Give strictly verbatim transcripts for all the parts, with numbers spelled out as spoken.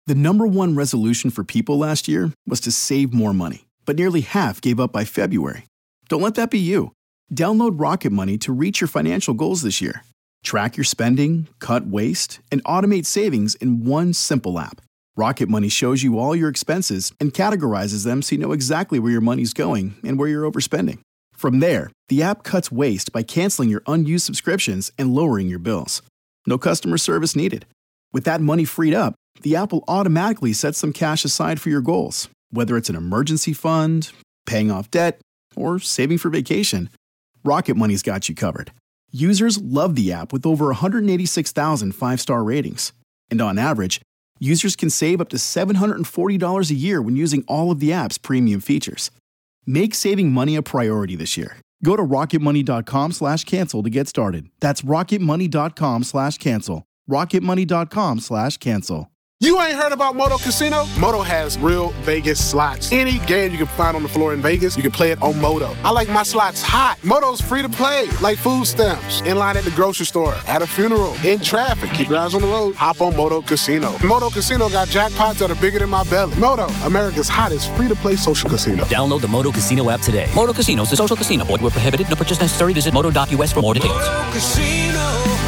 The number one resolution for people last year was to save more money, but nearly half gave up by February. Don't let that be you. Download Rocket Money to reach your financial goals this year. Track your spending, cut waste, and automate savings in one simple app. Rocket Money shows you all your expenses and categorizes them so you know exactly where your money's going and where you're overspending. From there, the app cuts waste by canceling your unused subscriptions and lowering your bills. No customer service needed. With that money freed up, the app will automatically set some cash aside for your goals, whether it's an emergency fund, paying off debt, or saving for vacation. Rocket Money's got you covered. Users love the app with over one hundred eighty-six thousand five-star ratings. And on average, users can save up to seven hundred forty dollars a year when using all of the app's premium features. Make saving money a priority this year. Go to rocketmoney.com slash cancel to get started. That's rocketmoney.com slash cancel. rocketmoney.com slash cancel. You ain't heard about Moto Casino? Moto has real Vegas slots. Any game you can find on the floor in Vegas, you can play it on Moto. I like my slots hot. Moto's free to play, like food stamps. In line at the grocery store, at a funeral, in traffic. Keep your eyes on the road. Hop on Moto Casino. Moto Casino got jackpots that are bigger than my belly. Moto, America's hottest free-to-play social casino. Download the Moto Casino app today. Moto Casino is a social casino. Void where prohibited. No purchase necessary. Visit moto dot u s for more details. Moto Casino,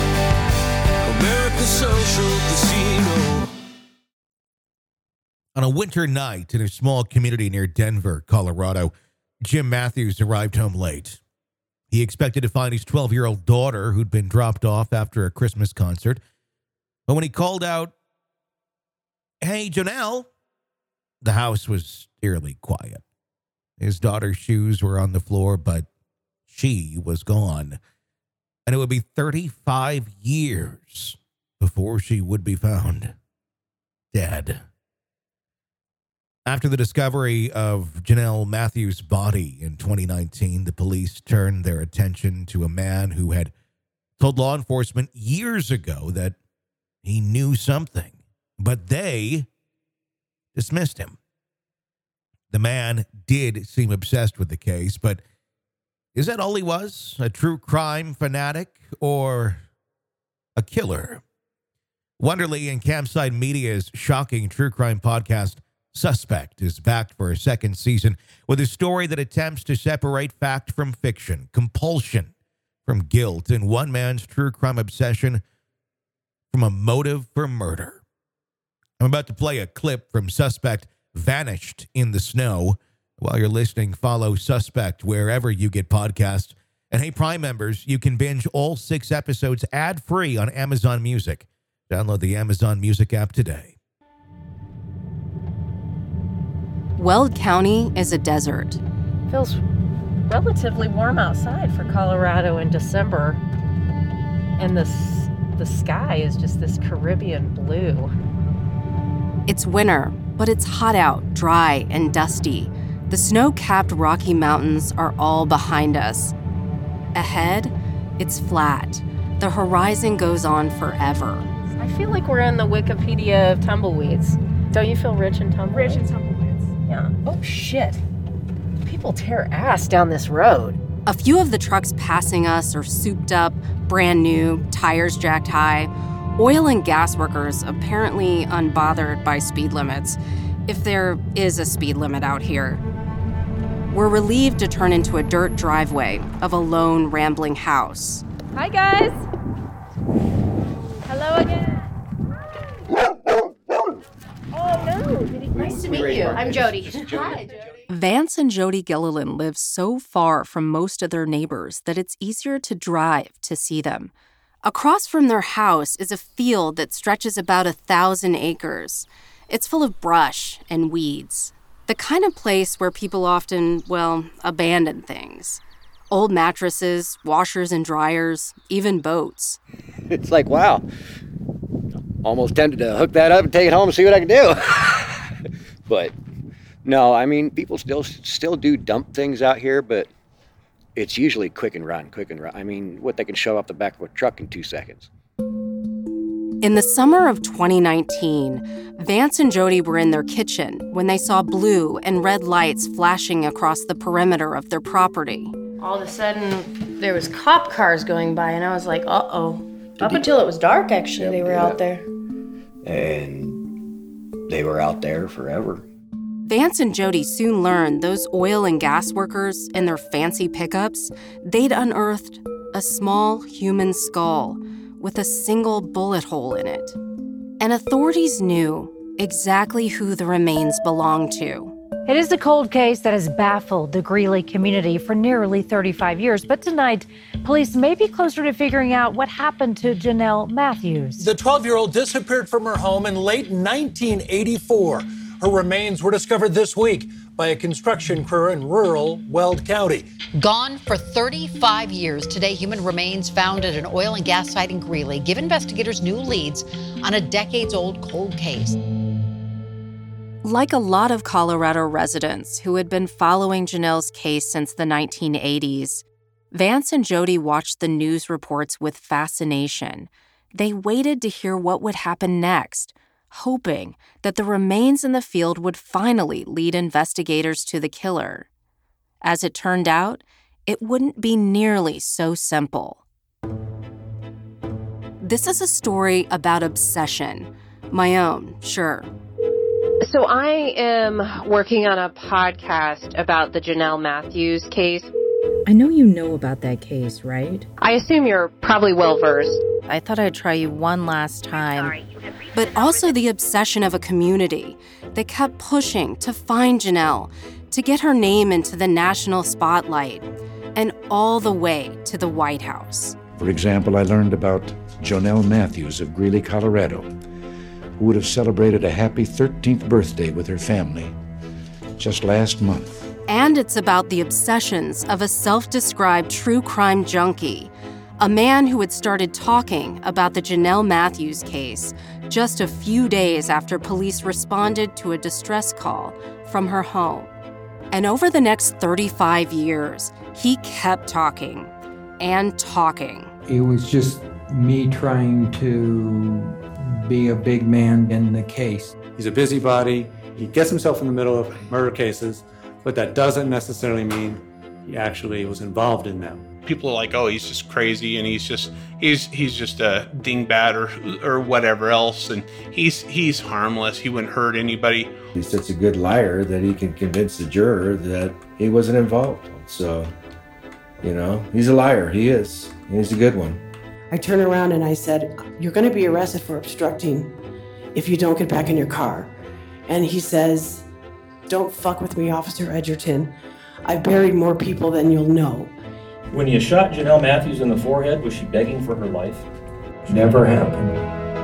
America's social casino. On a winter night in a small community near Denver, Colorado, Jim Matthews arrived home late. He expected to find his twelve-year-old daughter, who'd been dropped off after a Christmas concert. But when he called out, "Hey, Janelle," the house was eerily quiet. His daughter's shoes were on the floor, but she was gone. And it would be thirty-five years before she would be found dead. After the discovery of Janelle Matthews' body in twenty nineteen, the police turned their attention to a man who had told law enforcement years ago that he knew something, but they dismissed him. The man did seem obsessed with the case, but is that all he was? A true crime fanatic or a killer? Wonderly and Campside Media's shocking true crime podcast, Suspect, is backed for a second season with a story that attempts to separate fact from fiction, compulsion from guilt, and one man's true crime obsession from a motive for murder. I'm about to play a clip from Suspect Vanished in the Snow. While you're listening, follow Suspect wherever you get podcasts. And hey, Prime members, you can binge all six episodes ad-free on Amazon Music. Download the Amazon Music app today. Weld County is a desert. Feels relatively warm outside for Colorado in December. And the, the sky is just this Caribbean blue. It's winter, but it's hot out, dry and dusty. The snow-capped Rocky Mountains are all behind us. Ahead, it's flat. The horizon goes on forever. I feel like we're in the Wikipedia of tumbleweeds. Don't you feel rich in tumbleweeds? Rich in tumbleweeds. Yeah. Oh, shit. People tear ass down this road. A few of the trucks passing us are souped up, brand new, tires jacked high. Oil and gas workers apparently unbothered by speed limits, if there is a speed limit out here. We're relieved to turn into a dirt driveway of a lone, rambling house. Hi, guys. Hello again. Oh, no. Nice to meet you. I'm Jody. Hi, Jody. Vance and Jody Gilliland live so far from most of their neighbors that it's easier to drive to see them. Across from their house is a field that stretches about a thousand acres. It's full of brush and weeds. The kind of place where people often, well, abandon things. Old mattresses, washers and dryers, even boats. It's like, wow, almost tempted to hook that up and take it home and see what I can do. But no, I mean, people still still do dump things out here, but it's usually quick and run, quick and run. I mean, what they can show off the back of a truck in two seconds. In the summer of twenty nineteen, Vance and Jody were in their kitchen when they saw blue and red lights flashing across the perimeter of their property. All of a sudden, there was cop cars going by, and I was like, uh-oh. Up until it was dark, actually, they were out there. And they were out there forever. Vance and Jody soon learned those oil and gas workers in their fancy pickups, they'd unearthed a small human skull with a single bullet hole in it. And authorities knew exactly who the remains belonged to. It is a cold case that has baffled the Greeley community for nearly thirty-five years. But tonight, police may be closer to figuring out what happened to Janelle Matthews. The twelve-year-old disappeared from her home in late nineteen eighty-four. Her remains were discovered this week by a construction crew in rural Weld County. Gone for thirty-five years, today human remains found at an oil and gas site in Greeley give investigators new leads on a decades-old cold case. Like a lot of Colorado residents who had been following Janelle's case since the nineteen eighties, Vance and Jody watched the news reports with fascination. They waited to hear what would happen next, hoping that the remains in the field would finally lead investigators to the killer. As it turned out, it wouldn't be nearly so simple. This is a story about obsession. My own, sure. So I am working on a podcast about the Janelle Matthews case. I know you know about that case, right? I assume you're probably well-versed. I thought I'd try you one last time. But also the obsession of a community that kept pushing to find Janelle, to get her name into the national spotlight, and all the way to the White House. For example, I learned about Janelle Matthews of Greeley, Colorado, who would have celebrated a happy thirteenth birthday with her family just last month. And it's about the obsessions of a self-described true crime junkie, a man who had started talking about the Janelle Matthews case just a few days after police responded to a distress call from her home. And over the next thirty-five years, he kept talking and talking. It was just me trying to be a big man in the case. He's a busybody. He gets himself in the middle of murder cases, but that doesn't necessarily mean he actually was involved in them. People are like, oh, he's just crazy, and he's just he's he's just a dingbat or or whatever else, and he's he's harmless. He wouldn't hurt anybody. He's such a good liar that he can convince the juror that he wasn't involved. So, you know, he's a liar. He is. He's a good one. I turned around and I said, "You're going to be arrested for obstructing if you don't get back in your car." And he says, "Don't fuck with me, Officer Edgerton. I've buried more people than you'll know." When you shot Janelle Matthews in the forehead, was she begging for her life? Never happened.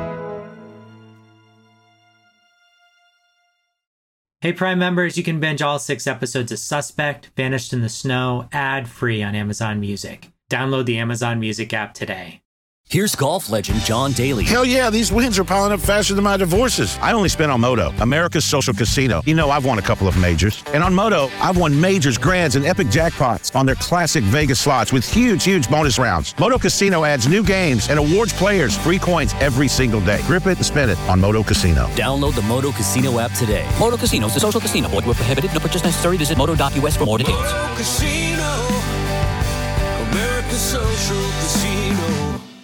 Hey Prime members, you can binge all six episodes of Suspect, Vanished in the Snow, ad-free on Amazon Music. Download the Amazon Music app today. Here's golf legend John Daly. Hell yeah, these wins are piling up faster than my divorces. I only spent on Moto, America's social casino. You know, I've won a couple of majors. And on Moto, I've won majors, grands, and epic jackpots on their classic Vegas slots with huge, huge bonus rounds. Moto Casino adds new games and awards players free coins every single day. Grip it and spin it on Moto Casino. Download the Moto Casino app today. Moto Casino is a social casino. Void where prohibited. No purchase necessary. Visit moto dot u s for more details. Moto Casino, America's social casino.